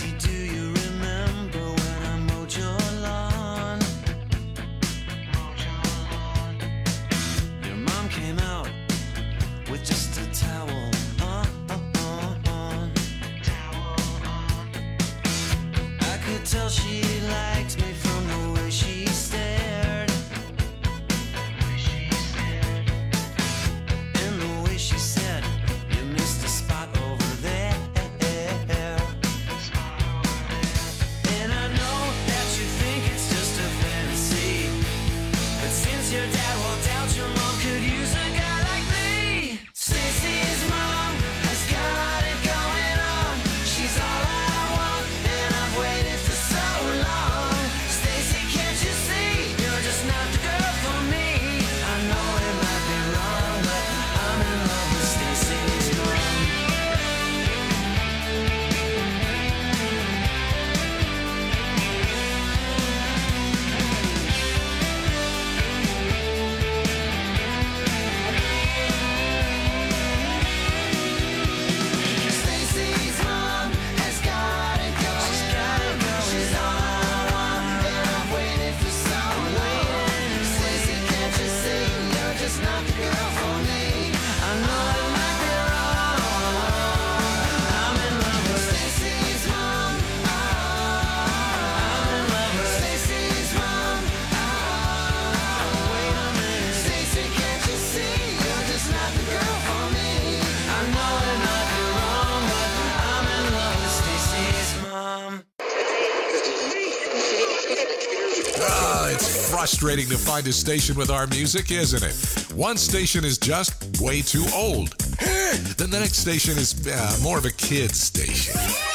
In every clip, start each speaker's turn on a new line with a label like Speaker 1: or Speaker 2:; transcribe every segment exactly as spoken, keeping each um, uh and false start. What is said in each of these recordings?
Speaker 1: Frustrating to find a station with our music, isn't it? One station is just way too old. Then the next station is uh, more of a kid's station.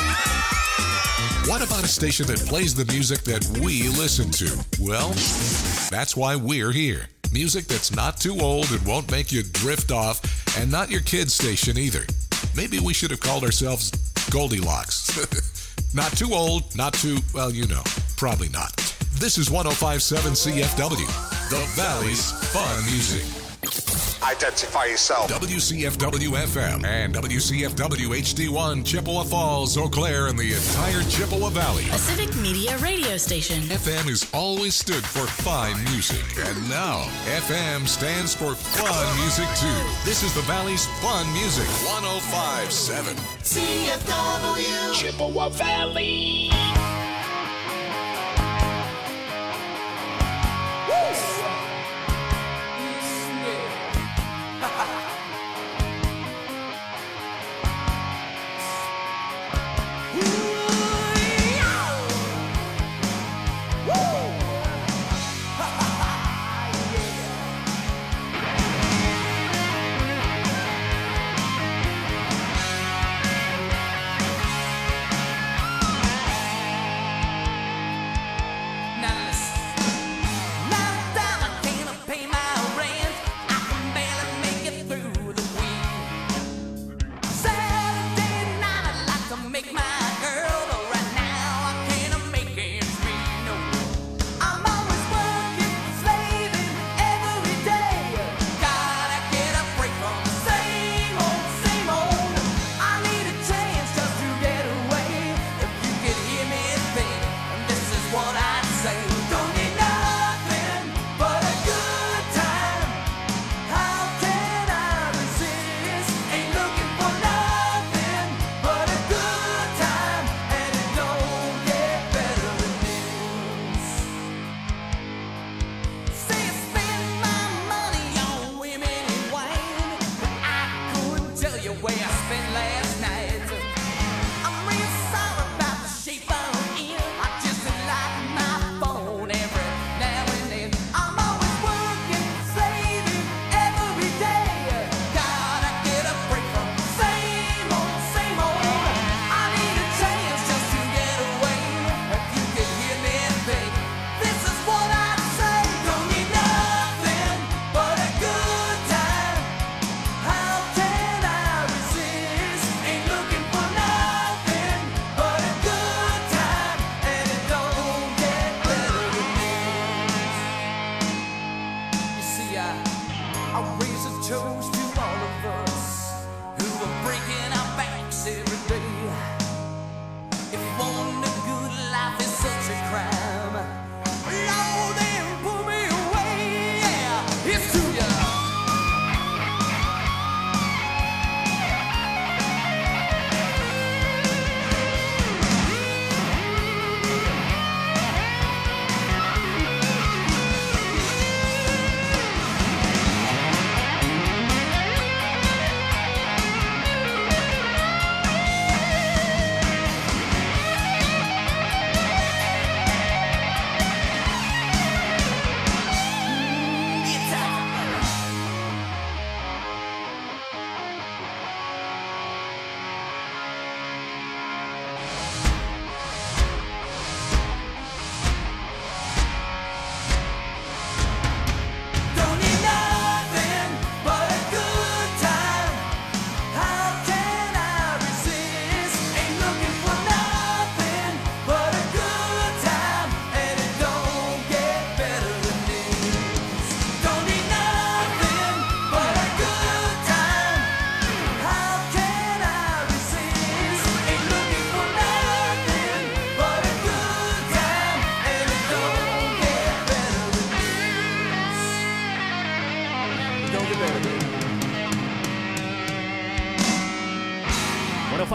Speaker 1: What about a station that plays the music that we listen to? Well, that's why we're here. Music that's not too old and won't make you drift off, and not your kid's station either. Maybe we should have called ourselves Goldilocks. Not too old, not too, well, you know, probably not. This is one oh five point seven C F W, the Valley's Fun Music.
Speaker 2: Identify yourself.
Speaker 1: W C F W F M and W C F W H D one, Chippewa Falls, Eau Claire, and the entire Chippewa Valley.
Speaker 3: A civic media radio station.
Speaker 1: F M has always stood for fine music, and now F M stands for fun music too. This is the Valley's Fun Music, one oh five point seven
Speaker 4: C F W,
Speaker 5: Chippewa Valley.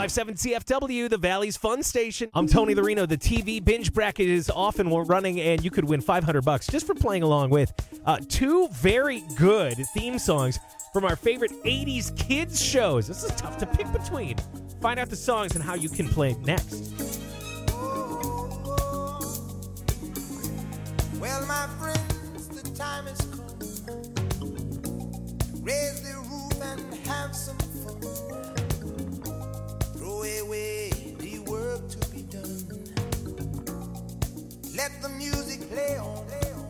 Speaker 6: five seven C F W, the Valley's Fun Station. I'm Tony Larino. The T V binge bracket is off and we're running, and you could win five hundred bucks just for playing along with uh, two very good theme songs from our favorite eighties kids shows. This is tough to pick between. Find out the songs and how you can play next.
Speaker 7: Well, my friends, the time has come. Raise the roof and have some fun. Throw away the work to be done. Let the music play on.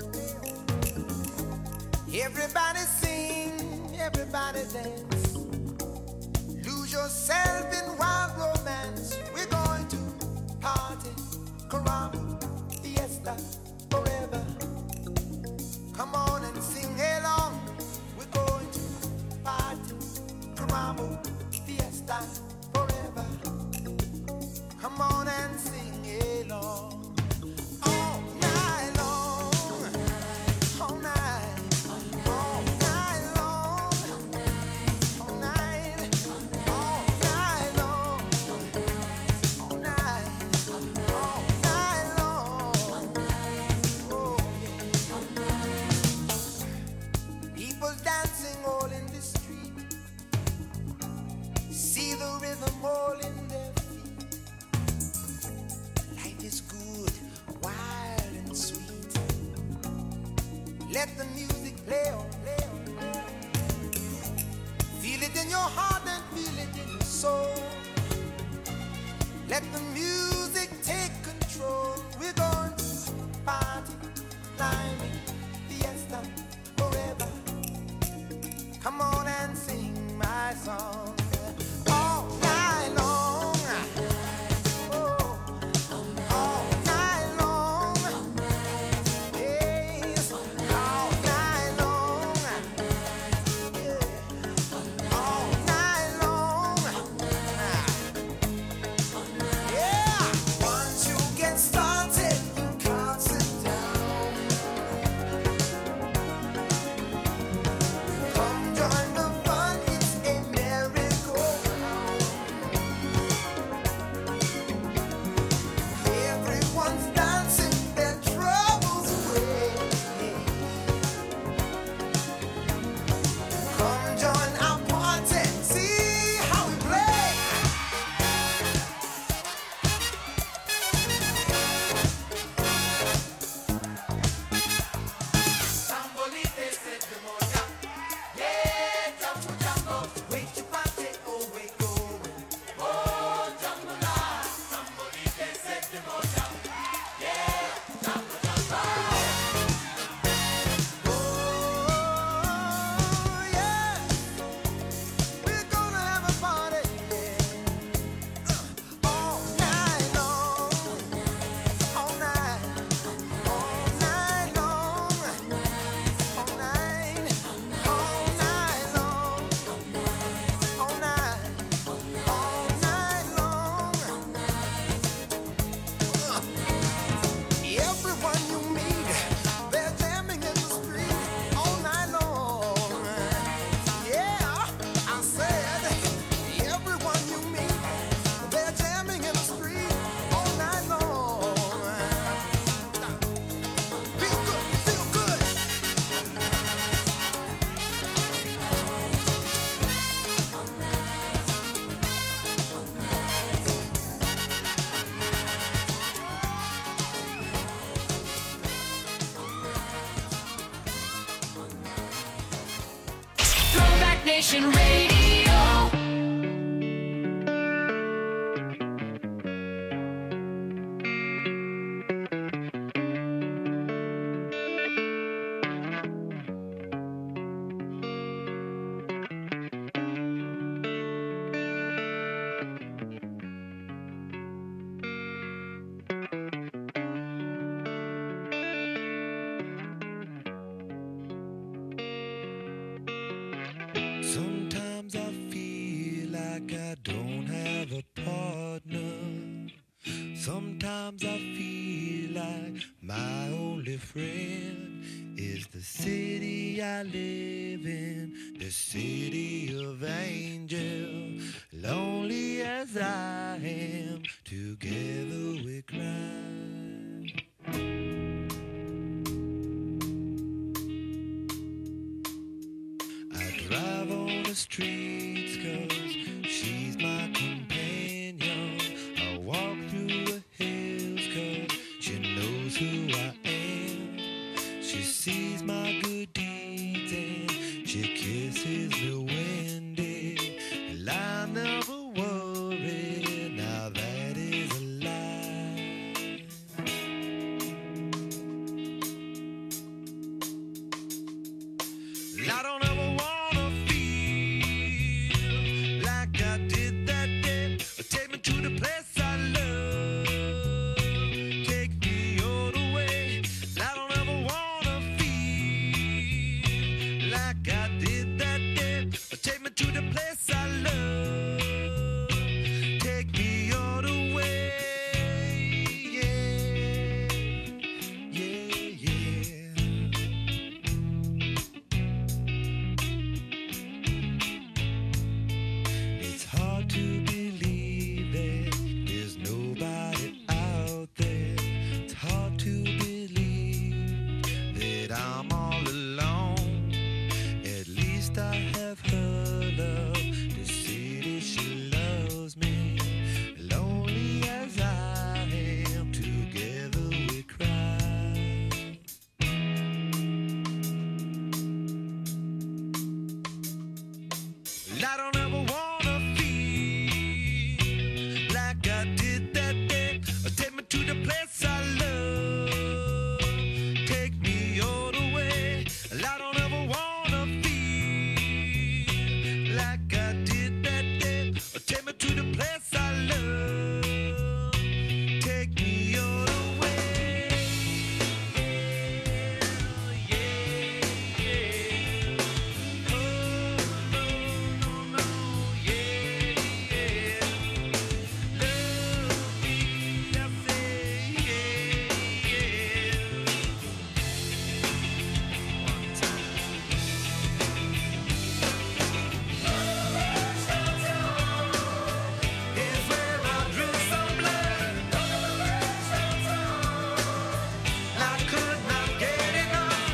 Speaker 7: Everybody sing, everybody dance. Lose yourself in wild romance. We're going to party, caramba, fiesta, forever. Come on and sing along. We're going to party, caramba, fiesta, forever. Come on and sing along. All night long, all night, all night long, all night, all night long, all night, all night long. Oh, yeah. People dancing all in the street. See the rhythm all in their feet. Life is good, wild and sweet. Let the music play on, play on, play on. Feel it in your heart and feel it in your soul. Let the music take control. We're going to party, climbing, fiesta, forever. Come on and sing my song. All night long. Oh, all night long. Yes, all night long. Yeah, all night long. Yeah, once you get started, you can't sit down. Come join the fun, it's a merry-go-round. Everyone's dancing, their troubles away. Come join our party, see how we play. Sambolite said the moja. Yeah, jambo jambo. Wait to party, oh wait going. Oh, jambo la. Sambolite said the moja. Yeah, jambo jambo. Oh, yeah. We're gonna have a party, yeah. All night long. All night. All night long. All night. All night long. All night. All night long. Everyone you meet, they're jamming in the street all night long. Yeah, I said, everyone you meet, they're jamming in the street all night long. Feel good, feel good.
Speaker 5: Throwback Nation Radio.
Speaker 7: Sometimes I feel like I don't have a partner. Sometimes I feel like my only friend is the city I live in, the city of angels.
Speaker 8: lonely as I am, together we cry. I drive on the streets 'cause she's my companion. I walk through the hills 'cause she knows who I am. She sees my good deeds and she kisses me when day. And I never worry, now that is a lie. I don't ever wanna feel like I did that day. Take me to the place I love. Take me all the way. I don't ever wanna feel like I did that day. Take me to the place I love. Take me all the way. Yeah, yeah, yeah. It's hard to believe that there's nobody out there. It's hard to believe that I'm all alone. At least I have her love to see that she loves me. Lonely as I am, together we cry. I don't ever wanna feel like I did that day. Take me to the place I love. Take me all the way. I don't ever wanna feel like I did that day. Take me to the place I love. Take me all the way. Yeah, yeah. Oh, no, no, no, yeah, yeah. Love me, I say, yeah, yeah. One time. Is where I drew some blood. I could not get enough.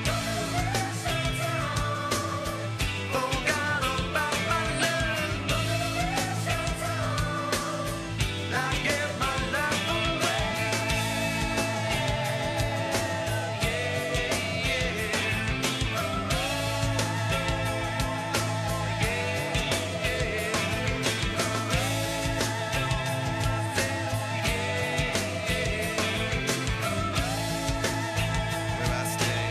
Speaker 8: Forgot about my love. I gave my life away. Where I stay.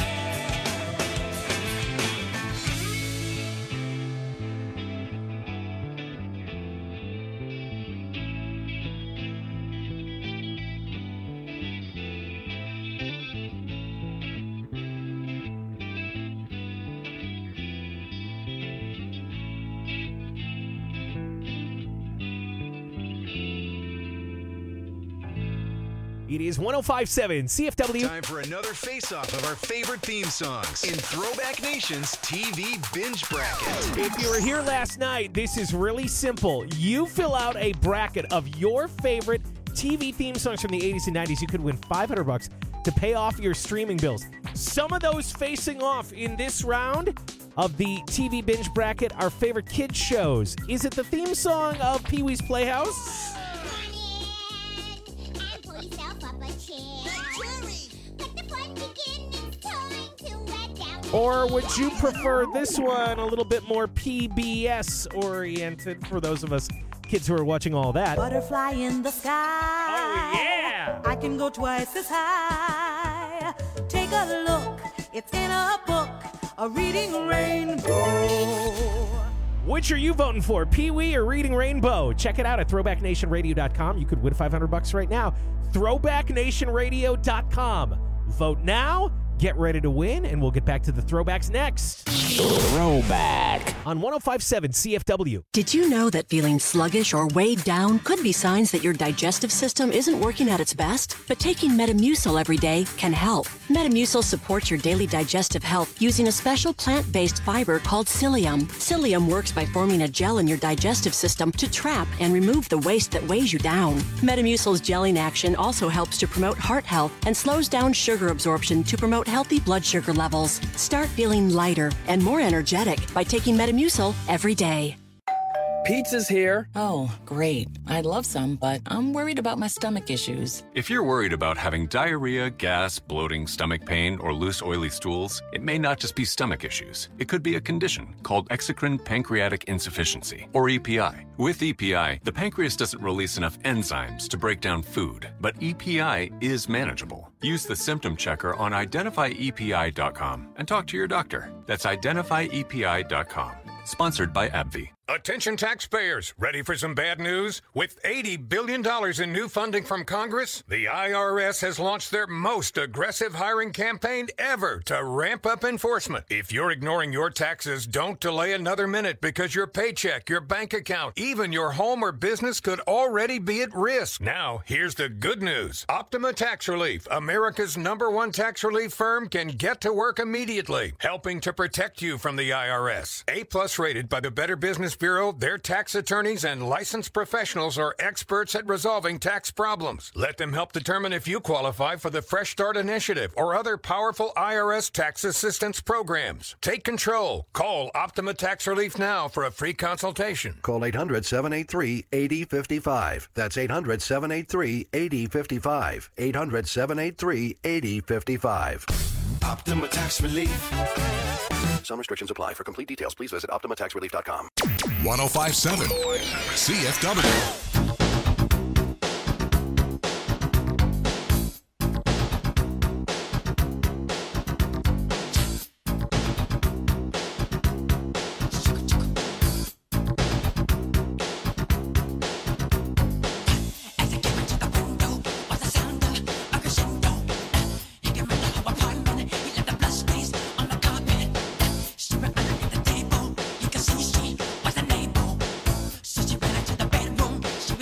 Speaker 6: It is one oh five point seven C F W.
Speaker 9: Time for another face-off of our favorite theme songs in Throwback Nation's T V Binge Bracket.
Speaker 6: If you were here last night, this is really simple. You fill out a bracket of your favorite T V theme songs from the eighties and nineties. You could win five hundred bucks to pay off your streaming bills. Some of those facing off in this round of the T V Binge Bracket, our favorite kids shows. Is it the theme song of Pee-wee's Playhouse? Or would you prefer this one a little bit more P B S oriented for those of us kids who are watching all that?
Speaker 10: Butterfly in the sky.
Speaker 6: Oh, yeah.
Speaker 10: I can go twice as high. Take a look. It's in a book. A reading rainbow.
Speaker 6: Which are you voting for, Pee-wee or Reading Rainbow? Check it out at throwback nation radio dot com. You could win five hundred bucks right now. throwback nation radio dot com. Vote now, Get ready to win, and we'll get back to the throwbacks next.
Speaker 11: Throwback.
Speaker 6: On one oh five point seven C F W.
Speaker 12: Did you know that feeling sluggish or weighed down could be signs that your digestive system isn't working at its best? But taking Metamucil every day can help. Metamucil supports your daily digestive health using a special plant-based fiber called psyllium. Psyllium works by forming a gel in your digestive system to trap and remove the waste that weighs you down. Metamucil's gelling action also helps to promote heart health and slows down sugar absorption to promote healthy blood sugar levels. Start feeling lighter and more energetic by taking Metamucil every day.
Speaker 11: Pizza's here.
Speaker 13: Oh, great. I'd love some, but I'm worried about my stomach issues.
Speaker 14: If you're worried about having diarrhea, gas, bloating, stomach pain, or loose, oily stools, it may not just be stomach issues. It could be a condition called exocrine pancreatic insufficiency, or E P I. With E P I, the pancreas doesn't release enough enzymes to break down food, but E P I is manageable. Use the symptom checker on identify E P I dot com and talk to your doctor. That's identify E P I dot com. Sponsored by AbbVie.
Speaker 15: Attention taxpayers, ready for some bad news? With eighty billion dollars in new funding from Congress, the I R S has launched their most aggressive hiring campaign ever to ramp up enforcement. If you're ignoring your taxes, don't delay another minute because your paycheck, your bank account, even your home or business could already be at risk. Now, here's the good news. Optima Tax Relief, America's number one tax relief firm, can get to work immediately, helping to protect you from the I R S. A-plus rated by the Better Business Bureau, their tax attorneys and licensed professionals are experts at resolving tax problems. Let them help determine if you qualify for the Fresh Start Initiative or other powerful I R S tax assistance programs. Take control. Call Optima Tax Relief now for a free consultation.
Speaker 16: Call eight hundred, seven eight three, eight zero five five. That's eight hundred, seven eight three, eight zero five five. eight hundred, seven eight three, eight zero five five.
Speaker 17: Optima Tax Relief.
Speaker 16: Some restrictions apply. For complete details, please visit optima tax relief dot com.
Speaker 1: one oh five point seven C F W.
Speaker 18: She ran into the bedroom. She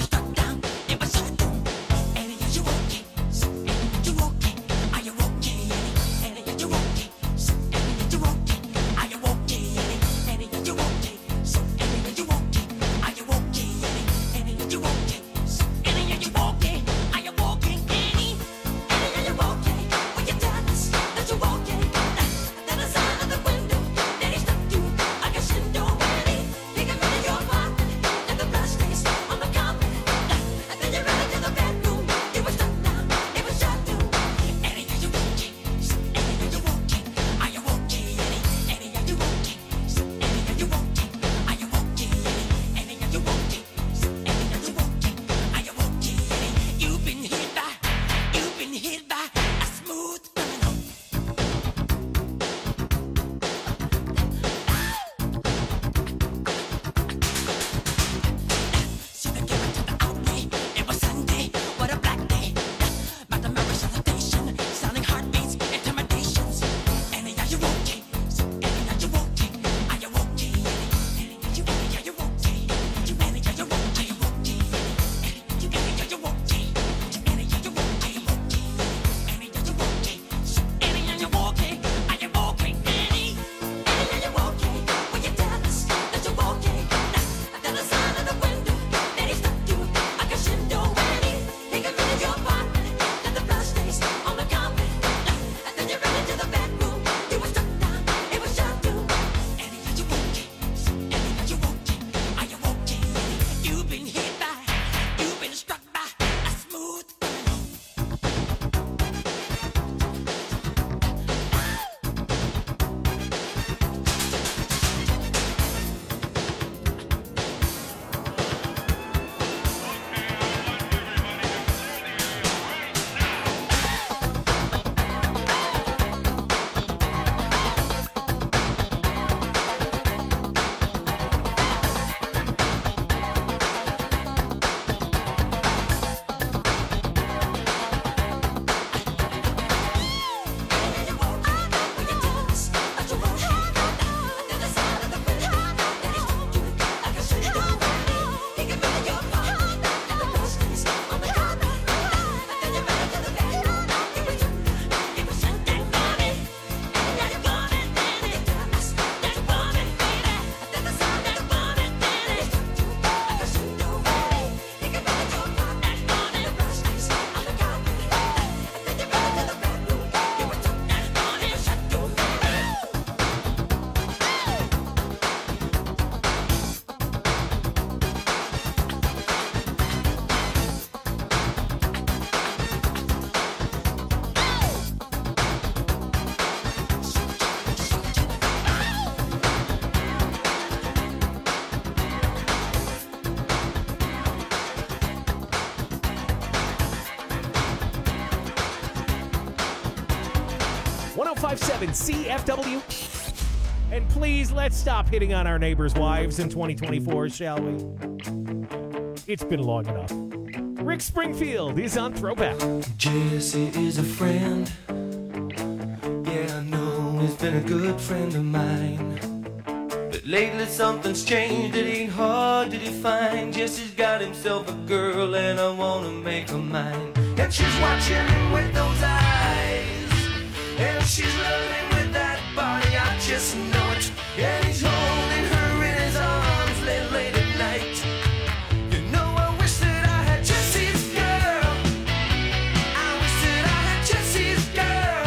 Speaker 6: ten fifty-seven C F W. And please, let's stop hitting on our neighbors' wives in twenty twenty-four, shall we? It's been long enough. Rick Springfield is on Throwback.
Speaker 8: Jesse is a friend. Yeah, I know he's been a good friend of mine. But lately something's changed, it ain't hard to define. Jesse's got himself a girl and I wanna make her mine. And she's watching him with those eyes, and she's loving him with that body, I just know it. And he's holding her in his arms late, late at night. You know I wish that I had Jesse's girl. I wish that I had Jesse's girl.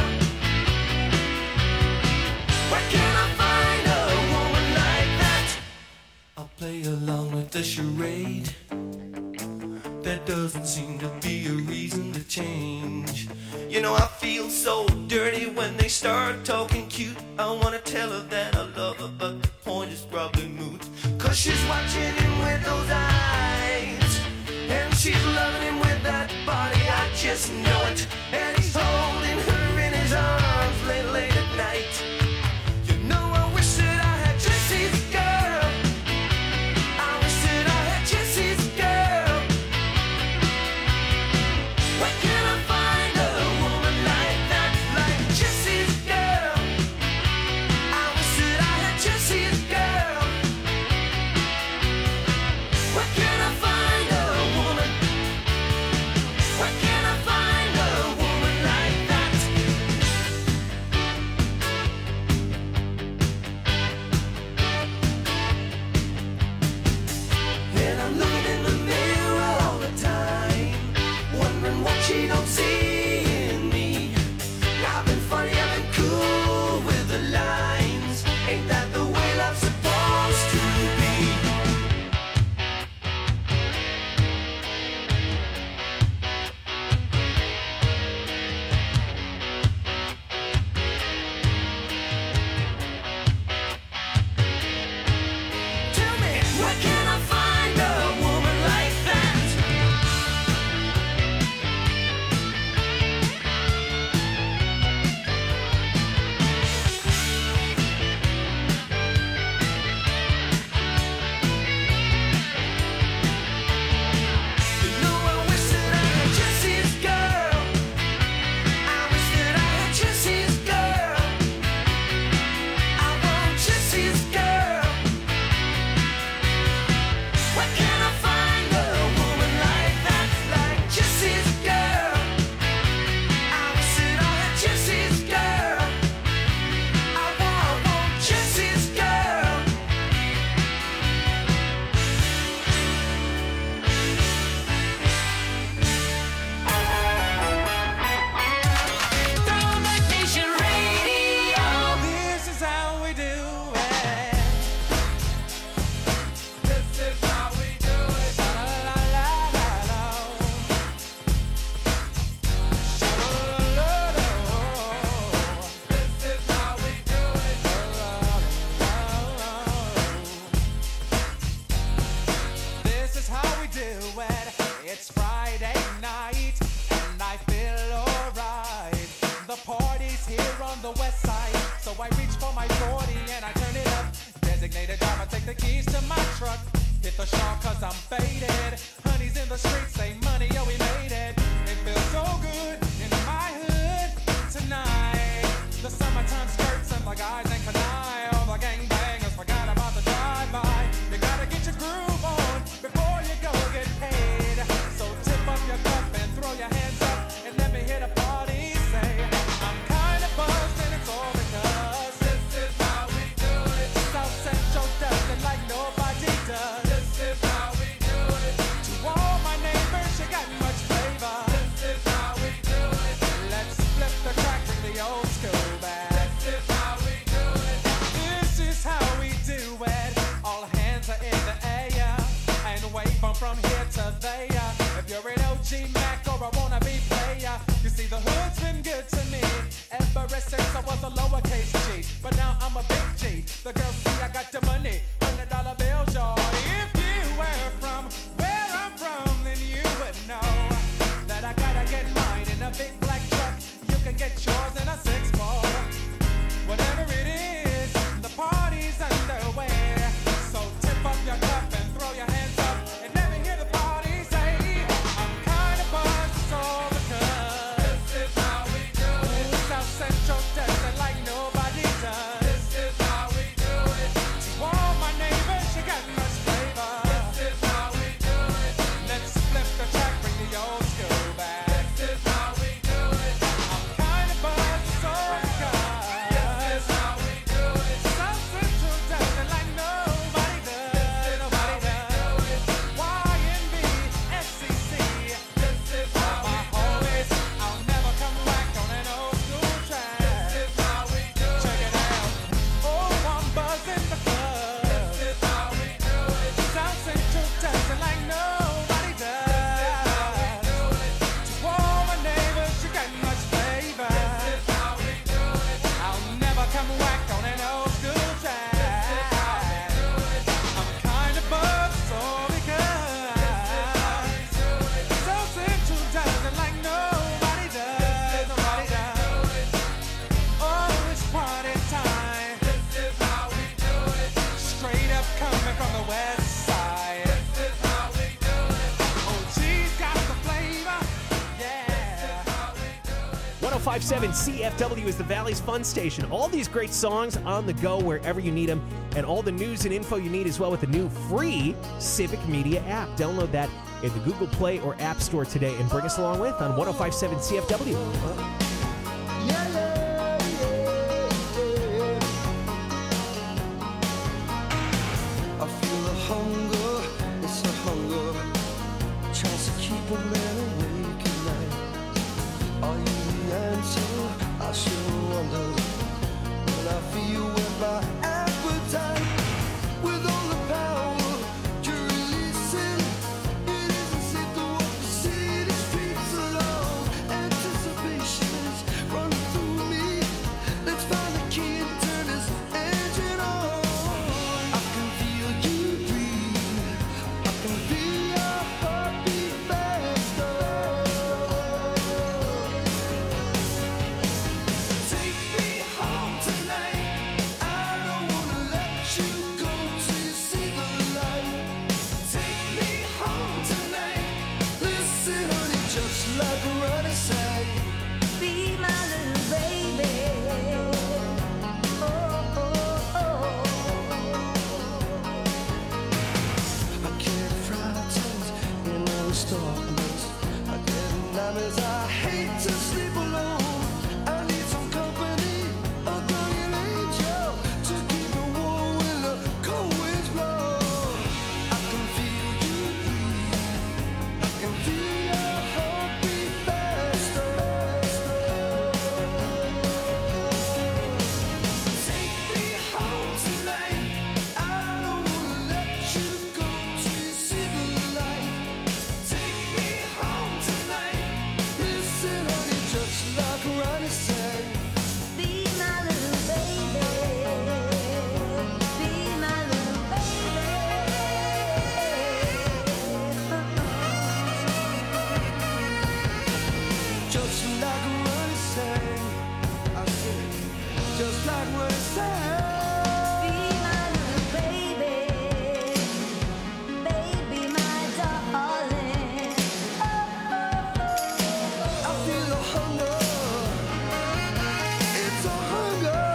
Speaker 8: Where can I find a woman like that? I'll play along with the charade. There doesn't seem to be a reason to change. You know I feel so dirty when they start talking cute. I wanna tell her that I love her, but the point is probably moot. Cause she's watching him with those eyes, and she's loving him with that body, I just know it. And he's holding her in his arms late, late at night. You know I wish that I had Jesse's girl. I wish that I had Jesse's girl. Where can I find a woman like that, like Jesse's girl? I wish that I had Jesse's girl. Where can I find a woman? Where can I find a woman like that? And I'm looking in the mirror all the time, wondering what she don't see in me. I've been funny, I've been cool with the lines. Ain't that the way love's supposed to be? Tell me, where can I find a woman like that? You know I wish that I had Jesse's girl. I wish that I had Jesse's girl. I want Jesse's girl. Where can I find a woman like that, like Jesse's girl? I wish that I had Jesse's girl. I want, want Jesse's girl.
Speaker 5: Throwback Nation Radio.
Speaker 8: This is how we do it. This is how we do it. La la la la la. This is how we do it. This is how we do it. It's Friday night and I feel alright. The party's here on the west side, so I reach for my forty and I turn it up. Designated driver, take the keys to my truck. Hit the shop cause I'm faded. Honey's in the streets, say money, yo, we made it. It feels so good in my hood tonight. The summertime skirts and the guys ain't canine. All the gangbangers forgot about the drive-by. You gotta get your groove on before you go get paid. So tip up your cup and throw your hands up and let me hear the party say, I'm kinda buzzed and it's all because this is how we do it. South Central does it like nobody does. This is how we do it. To all my neighbors, you got much flavor. This is how we do it. Let's flip the crack from the old school back. This is how we do it. This is how we do it. All hands are in the air and wave from from here to there. If you're an O G Mac or a wannabe player, you see the hood's been good to me ever since I was a lowercase G. But now I'm a big G. The girls see I got the money, hundred dollar bills, y'all. If you were from where I'm from, then you would know that I gotta get mine in a big black truck. You can get yours in a six four.
Speaker 6: five seven C F W is the Valley's Fun Station. All these great songs on the go wherever you need them, and all the news and info you need as well with the new free Civic Media app. Download that in the Google Play or App Store today and bring us along with on one oh five seven C F W.
Speaker 7: I feel a hunger, it's a hunger, tries to keep a man awake at night. Are you the answer? I sure wonder. When I feel with my appetite, with all the power to release it, it isn't safe to walk the city streets alone. Anticipation is running through me. Let's find the key and turn this engine on. I can feel you breathe. I can feel your heartbeat faster. Take me home tonight. I don't wanna let you go till you see the light. Take me home tonight. Listen, honey, just like Ronnie said, be my little baby. Oh, oh, oh. I get frightened in all this darkness. I get nightmares. I hate to sleep alone. I need some company, a guardian angel to keep me warm when the cold winds blow. I can feel you breathe. I can feel your heartbeat faster. Take me home tonight. I don't wanna let you go till you see the light. Take me home tonight. Listen, honey, just like Ronnie said, be my little baby. Be my little baby. Just like Ronnie said, I said, just like Ronnie said. Be my little baby, baby, my darling. I feel a hunger, it's a hunger.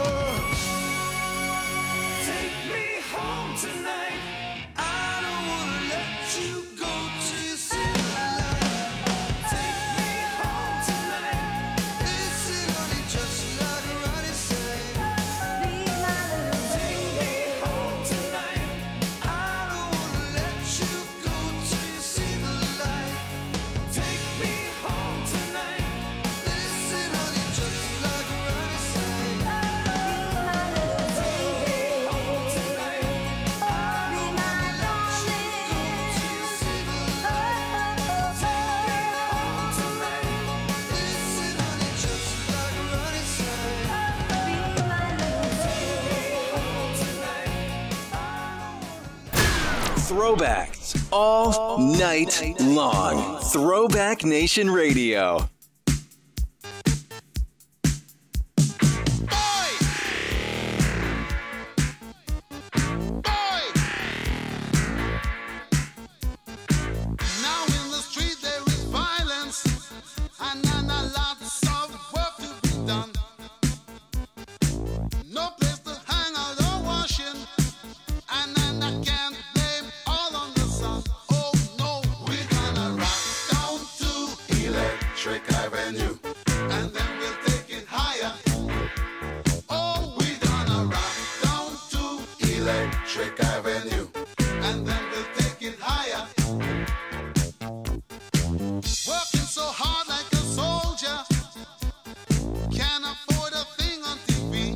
Speaker 7: Take me home tonight. I don't wanna let you go till you see the light. Take me home tonight. Listen, honey, just like Ronnie said, be my little baby. Take me home tonight. I don't wanna let you go till you see the light. Take me home tonight. Listen, honey, just like Ronnie said, be my little baby. Home tonight. I don't wanna let you go till you see the light. Take me home tonight. Listen, honey, just like Ronnie said, be my little baby. Home tonight.
Speaker 9: Throwbacks all night long. Throwback Nation Radio.
Speaker 7: Now in the street there is violence, and and a lots of work to be done. No place to hang out or washing, and and I can't blame all on the sun. Oh no, we're gonna rock down to Electric Avenue, and then we'll take it higher. Oh, we're gonna rock down to Electric Avenue, and then we'll take it higher. Working so hard like a soldier, can't afford a thing on T V.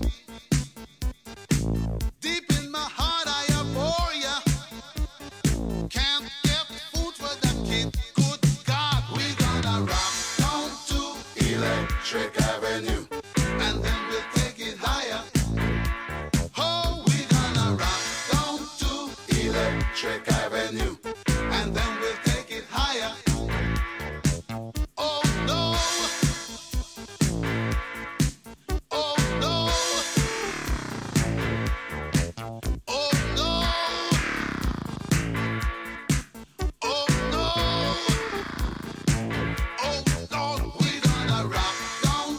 Speaker 7: Deep in my heart I abhor ya. Can't get food for that kid. Good God, we gonna rock down to Electric Avenue, and then we'll take it higher. Oh, we gonna rock down to Electric Avenue, and then we'll take it higher. Oh no. Oh no. Oh no. Oh no. Oh Lord, we gonna rock down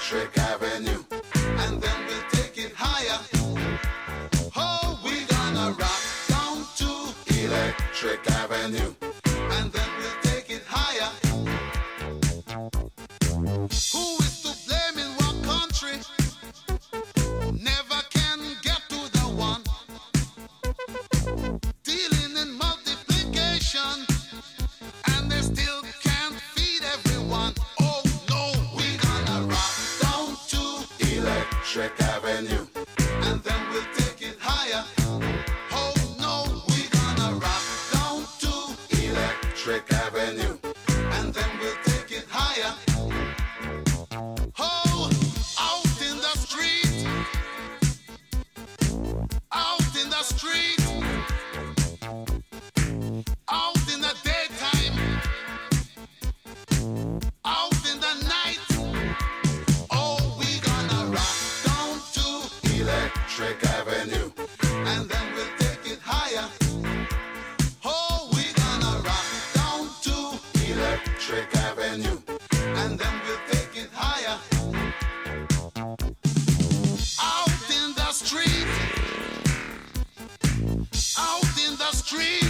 Speaker 7: Electric Avenue. And then we'll take it higher. Oh, we're gonna rock down to Electric Avenue. And then we'll take it higher. Who is to blame in what country? Never can get to the one. Dealing in multiplication. And they still can't feed everyone. Oh no, we're gonna rock down to Electric Avenue. And then we'll take it higher. Oh no, we're gonna rock down to Electric Avenue. And then we'll take it higher. Oh, out in the street. Out in the street. Out in the daytime. Out in the night. Oh, we gonna rock down to Electric Avenue. And then we'll take it higher. Oh, we gonna rock down to Electric Avenue. And then we'll take it higher. Out in the street. Out in the street.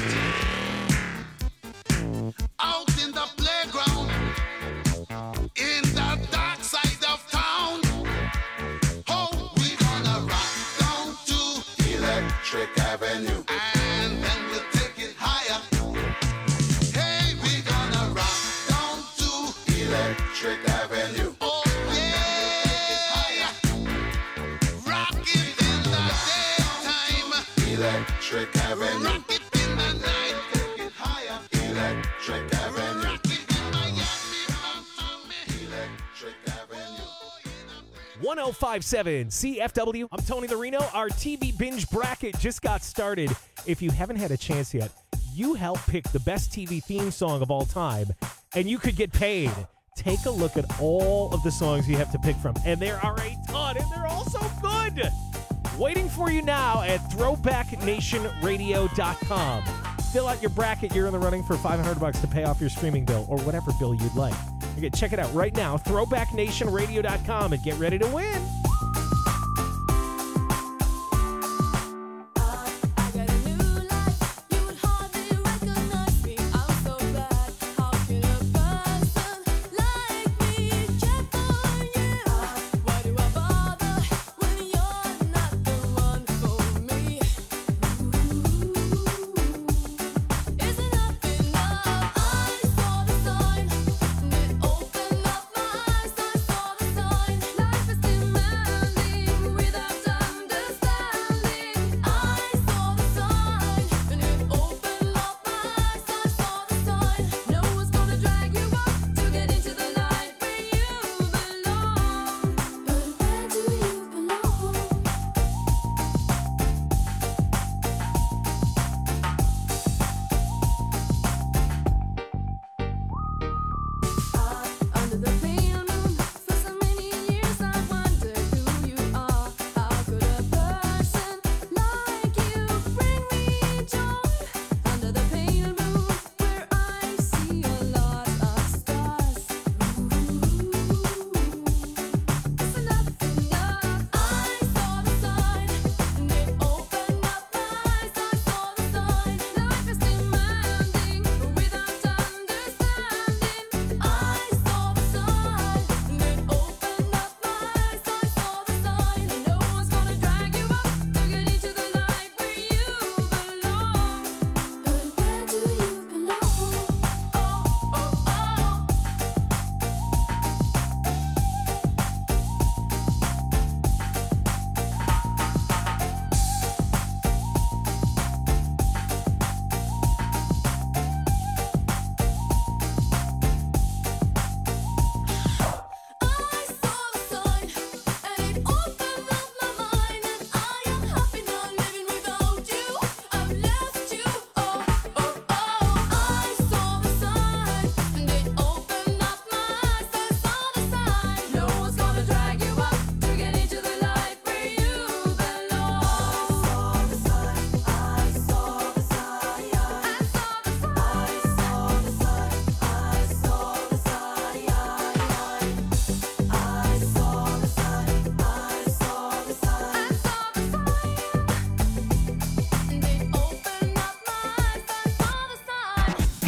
Speaker 7: Out in the playground. In the dark side of town. Oh, we gonna rock down to Electric Avenue. And then we'll take it higher. Hey, we gonna rock down to Electric Avenue. Oh, yeah. Rock it in the daytime. Electric Avenue. Rock it in the night. Take it higher. Electric Avenue. Rock it in Miami. Electric Avenue.
Speaker 6: one oh five point seven C F W. I'm Tony the Reno. Our T V binge bracket just got started. If you haven't had a chance yet, you help pick the best T V theme song of all time, and you could get paid. Take a look at all of the songs you have to pick from, and there are a ton, and they're all so good. Waiting for you now at throwback nation radio dot com. Fill out your bracket. You're in the running for five hundred bucks to pay off your streaming bill or whatever bill you'd like. Okay, check it out right now, throwback nation radio dot com, and get ready to win.
Speaker 18: Life is too much.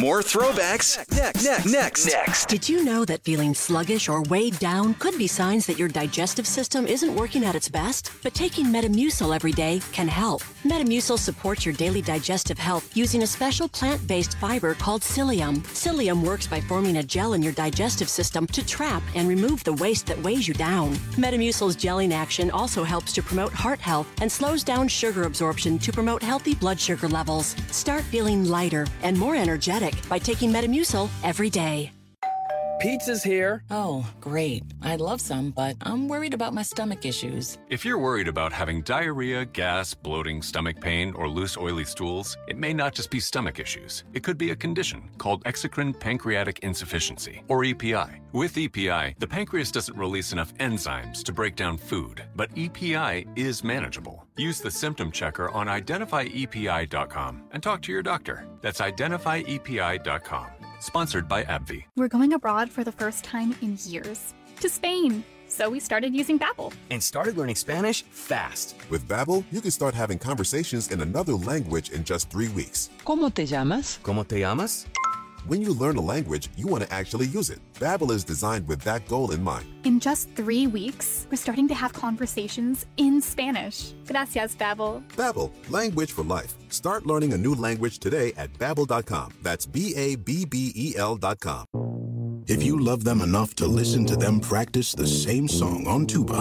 Speaker 9: More throwbacks next. Next. Next. Next.
Speaker 12: Did you know that feeling sluggish or weighed down could be signs that your digestive system isn't working at its best? But taking Metamucil every day can help. Metamucil supports your daily digestive health using a special plant-based fiber called psyllium. Psyllium works by forming a gel in your digestive system to trap and remove the waste that weighs you down. Metamucil's gelling action also helps to promote heart health and slows down sugar absorption to promote healthy blood sugar levels. Start feeling lighter and more energetic by taking Metamucil every day.
Speaker 11: Pizza's here.
Speaker 13: Oh, great. I'd love some, but I'm worried about my stomach issues.
Speaker 14: If you're worried about having diarrhea, gas, bloating, stomach pain, or loose, oily stools, it may not just be stomach issues. It could be a condition called exocrine pancreatic insufficiency, or E P I. With E P I, the pancreas doesn't release enough enzymes to break down food, but E P I is manageable. Use the symptom checker on identify E P I dot com and talk to your doctor. That's identify E P I dot com. Sponsored by AbbVie.
Speaker 18: We're going abroad for the first time in years. To Spain. So we started using Babbel.
Speaker 19: And started learning Spanish fast.
Speaker 20: With Babbel, you can start having conversations in another language in just three weeks.
Speaker 19: ¿Cómo te llamas? ¿Cómo te llamas?
Speaker 20: When you learn a language, you want to actually use it. Babbel is designed with that goal in mind.
Speaker 18: In just three weeks, we're starting to have conversations in Spanish. Gracias, Babbel.
Speaker 20: Babbel, language for life. Start learning a new language today at babbel dot com. That's B A B B E L dot com.
Speaker 21: If you love them enough to listen to them practice the same song on tuba,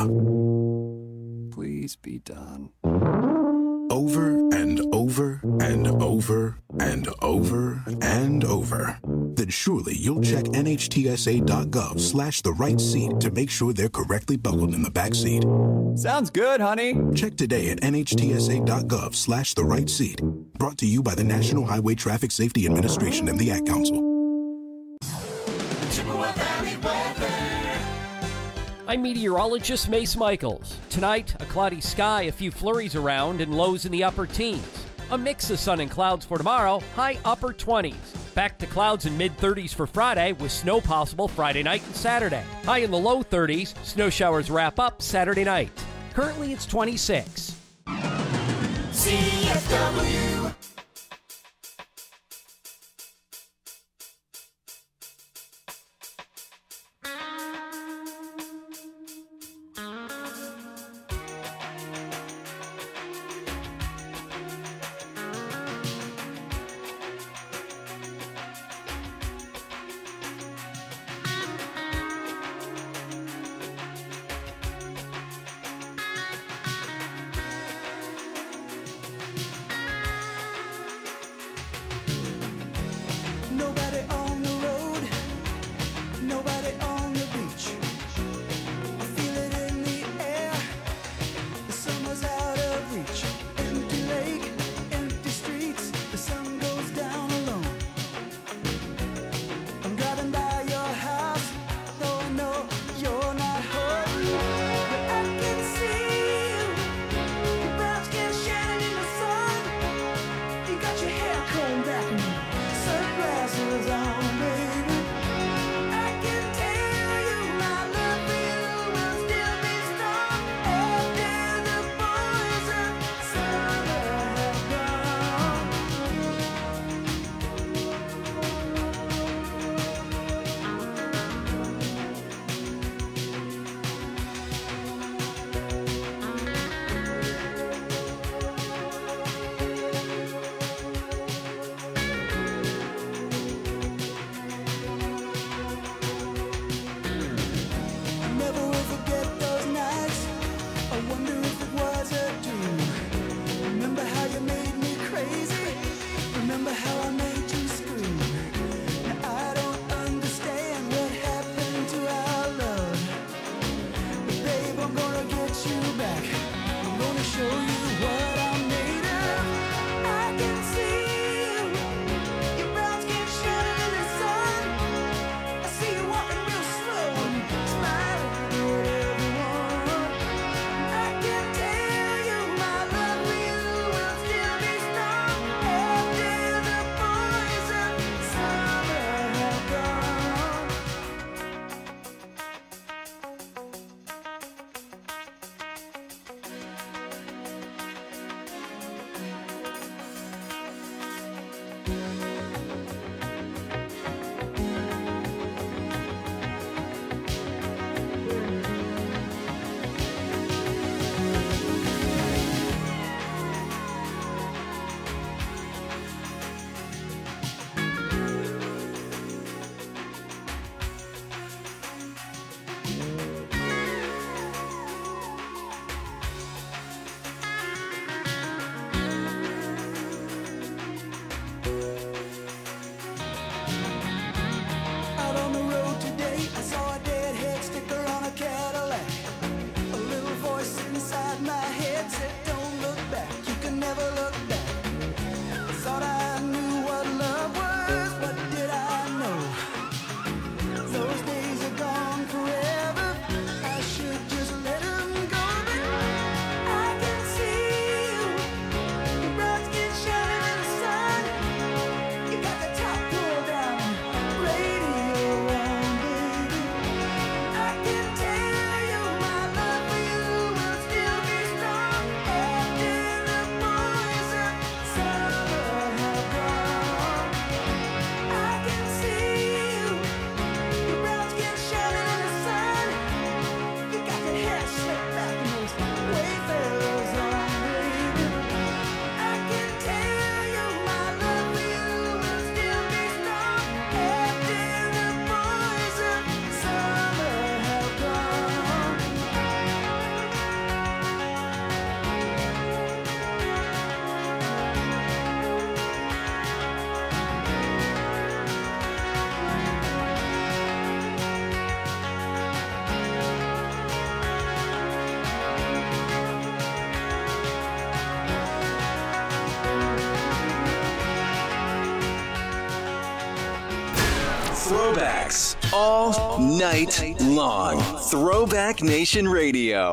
Speaker 22: please be done.
Speaker 21: Over and over and over and over and over, then surely you'll check N H T S A dot gov slash the right seat to make sure they're correctly buckled in the back seat.
Speaker 22: Sounds good, honey.
Speaker 21: Check today at N H T S A dot gov slash the right seat. Brought to you by the National Highway Traffic Safety Administration and the Ad Council.
Speaker 23: I'm meteorologist Mace Michaels. Tonight, a cloudy sky, a few flurries around, and lows in the upper teens. A mix of sun and clouds for tomorrow, high upper twenties. Back to clouds in mid-thirties for Friday, with snow possible Friday night and Saturday. High in the low thirties, snow showers wrap up Saturday night. Currently, it's twenty-six.
Speaker 4: C F W.
Speaker 7: Out on the road today, I saw a deadhead sticker on a Cadillac. A little voice inside my head said, don't look back, you can never look back. I thought I knew what love was, but did I know? Those days are gone forever, I should just let them go. But I can see you, your brown skin shining in the sun. You got the top pulled down, radio on, baby. I can tell you my love for you will still be strong after the boys of summer have gone. I can see you, your brown skin shining in the sun. You got your hair slicked back and those wayfarers on, baby. I can tell you my love for you will still be strong after the boys of summer have gone.
Speaker 2: Throwbacks all night long. Throwback Nation Radio.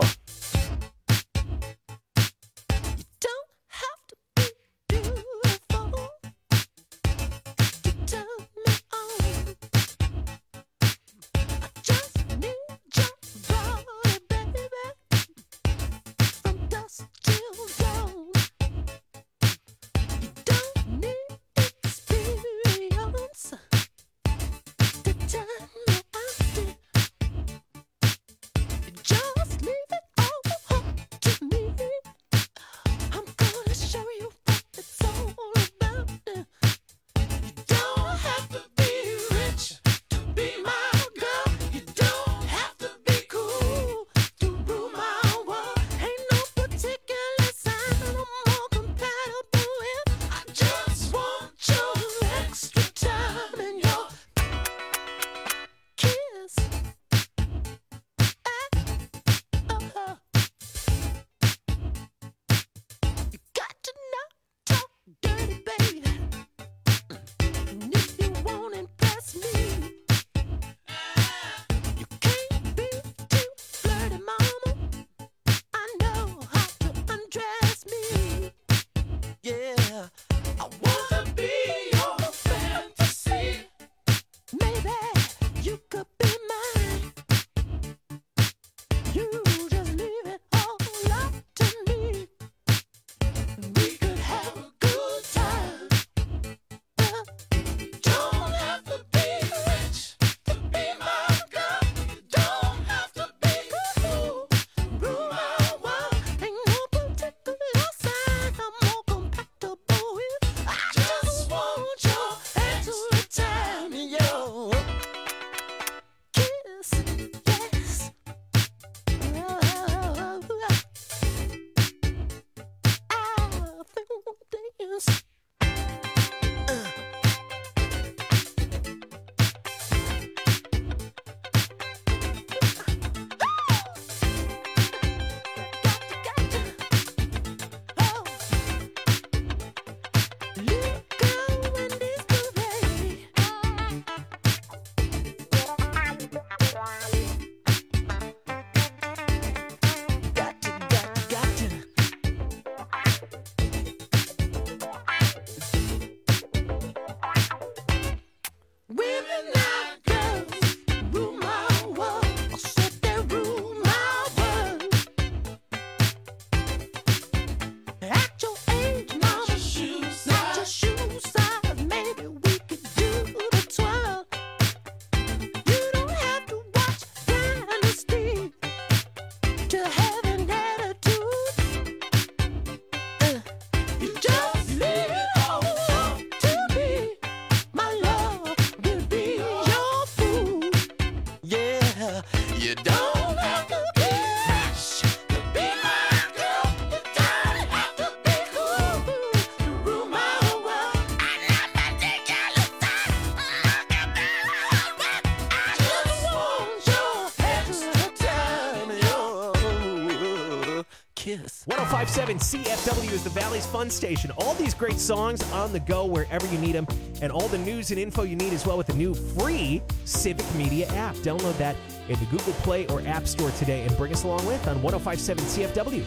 Speaker 5: Just leave it all up to me. I'm gonna show you what it's all about. You don't have to be rich to be my girl. You don't have to be cool to rule my world. Ain't no particular sign I'm more compatible with. I just want your extra time and your kiss. You got to not talk dirty, baby. And if you won't impress me, you can't be too flirty, mama. I know how to undress me. Yeah, I wanna be your fantasy. Maybe you could be mine. You just leave it all up to me. We could have a good time. Uh, don't have to be rich to be my girl. You don't have to be cool to rule my world. Ain't no particular sign I'm more compatible with. I just want your extra time and your kiss. Yes. Women like girls rule my world. I said they rule my world. At your age, mama, not your shoe size. Maybe we could do the twirl. You don't have to
Speaker 6: five seven C F W is the Valley's Fun Station. All these great songs on the go wherever you need them, and all the news and info you need as well with the new free Civic Media app. Download that in the Google Play or App Store today and bring us along with on one oh five seven C F W.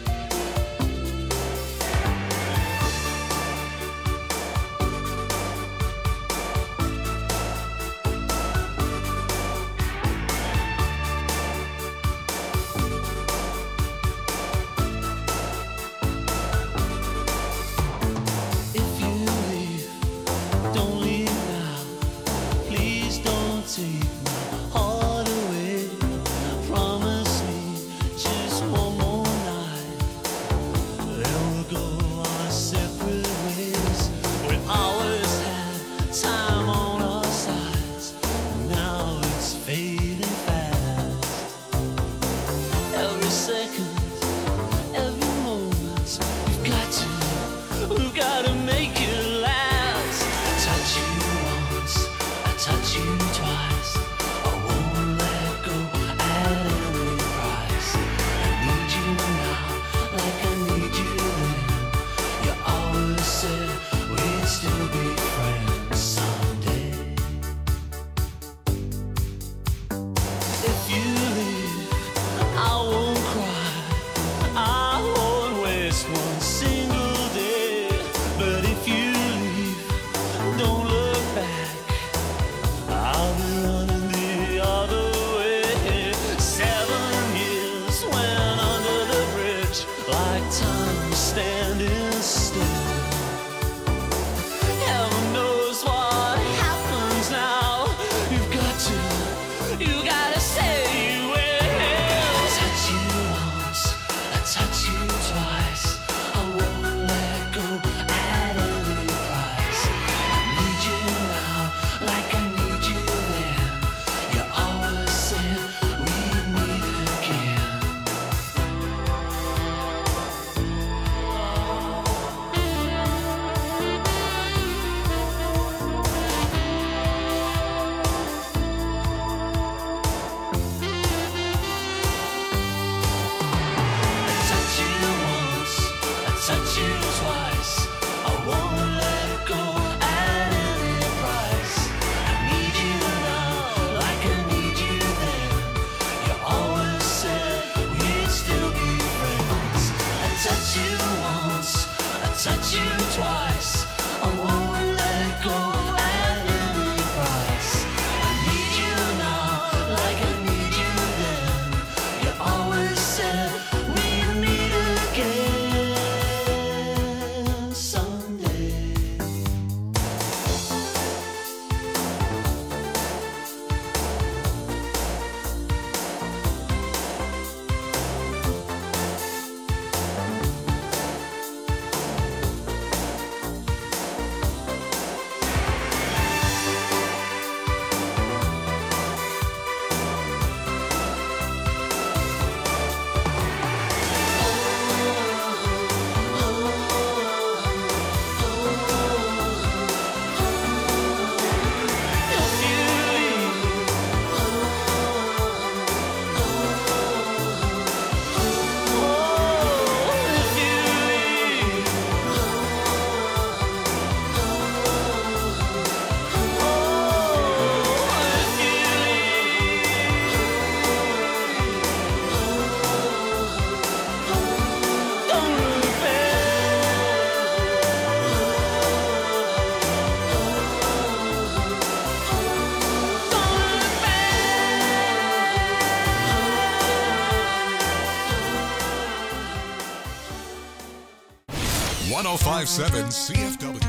Speaker 1: one oh five point seven C F W.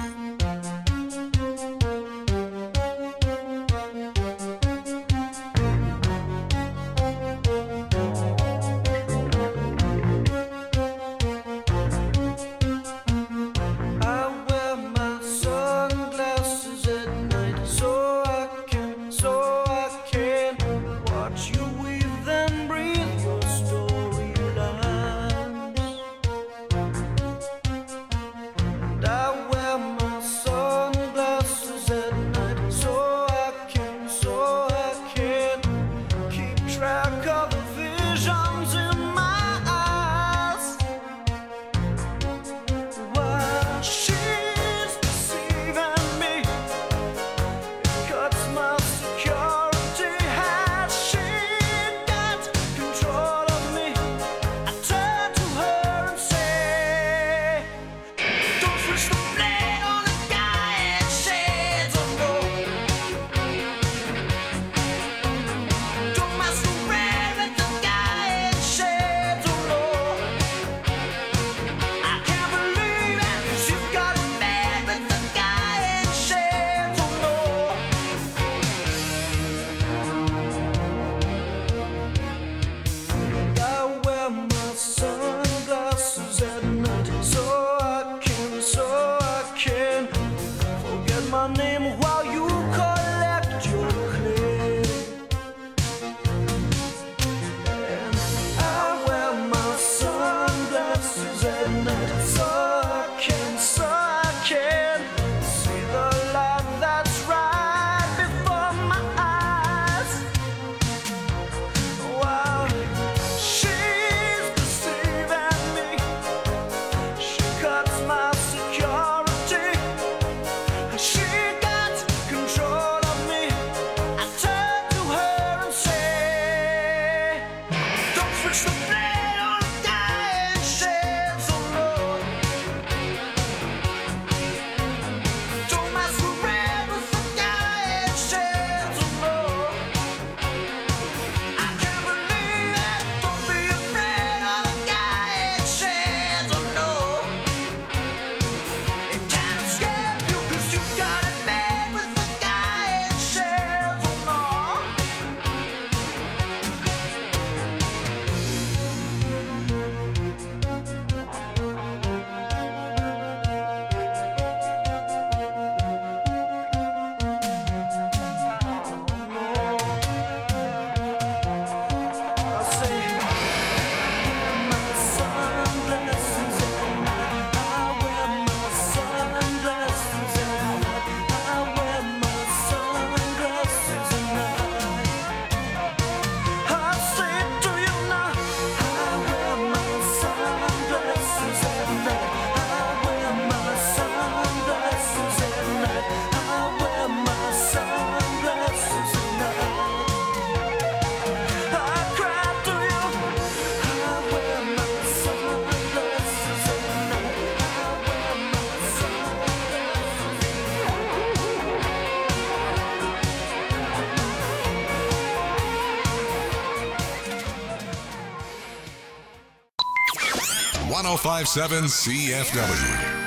Speaker 1: ten fifty-seven C F W.